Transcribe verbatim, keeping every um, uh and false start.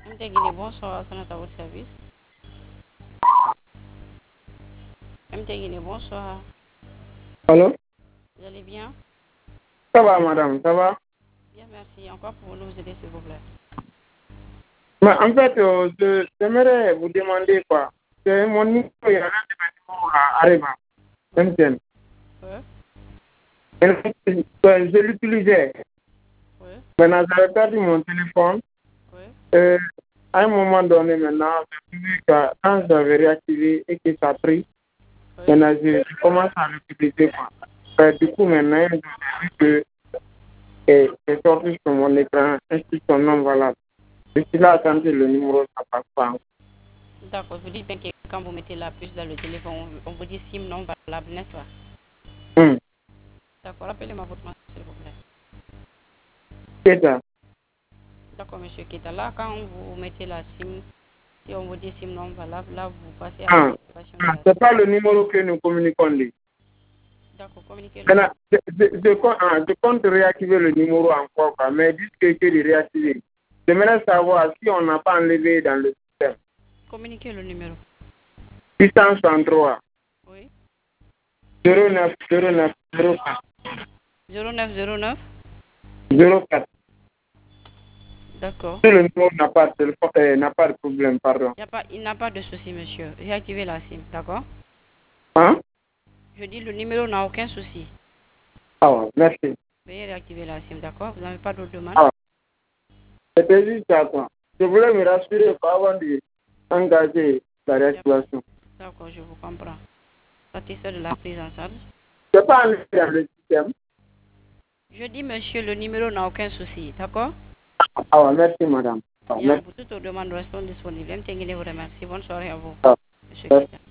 Guinée, bonsoir, c'est à votre service. M T Guinée, bonsoir. Allô? Vous allez bien? Ça va, madame, ça va? Bien, merci. Encore pour nous aider, s'il vous plaît. Mais en fait, euh, je- j'aimerais vous demander quoi. C'est mon numéro, il y a un de mes numéros là, arrive, M T N. Oui, Et euh, je l'utilisais. oui, Maintenant, j'avais perdu mon téléphone. oui, Euh, à un moment donné, maintenant, j'ai vu que quand j'avais réactivé et que ça a pris, oui. maintenant, je, je commence à l'utiliser. quoi. Euh, du coup, maintenant, j'ai vu que euh, c'est sorti sur mon écran, instruction non valable. Je suis là à attendre le numéro, ça passe pas. D'accord, vous dites bien que quand vous mettez la puce dans le téléphone, on, on vous dit SIM non valable, n'est-ce pas? Hum, D'accord, rappelez-moi votre nom, s'il vous plaît. c'est ça. D'accord, monsieur Kita. Là, quand vous mettez la SIM, si on vous dit SIM non valable, là, vous passez à Ah, l'activation de ah, la c'est SIM. pas le numéro que nous communiquons. lui. D'accord, communiquez le Maintenant, numéro. je, je, je compte, ah, je compte réactiver le numéro encore, quoi, mais jusque que de réactiver. J'aimerais savoir si on n'a pas enlevé dans le système. Communiquez le numéro. six cent soixante-trois, Oui. zéro neuf zéro neuf zéro quatre, zéro neuf zéro neuf. zéro quatre. D'accord. Si le numéro n'a pas, de téléphone- euh, n'a pas de problème, pardon. Il n'y a pas, il n'a pas de souci, monsieur. Réactivez la SIM, d'accord? Hein? Je dis le numéro n'a aucun souci. Ah, ouais, merci. Veuillez réactiver la SIM, d'accord? Vous n'avez pas d'autres demandes? Ah, c'était juste ça, quoi. Je voulais me rassurer pas avant d'engager la réactivation. D'accord, je vous comprends. Satisfait de la prise en charge. Je n'ai pas enlevé dans le système. Je dis, monsieur, le numéro n'a aucun souci, d'accord? Ah, ouais, merci, madame. Ah, Bien, merci. pour toutes vos demandes, restons disponibles. M. Tenguele vous remercie. Bonne soirée à vous, Ah, monsieur merci. Kita.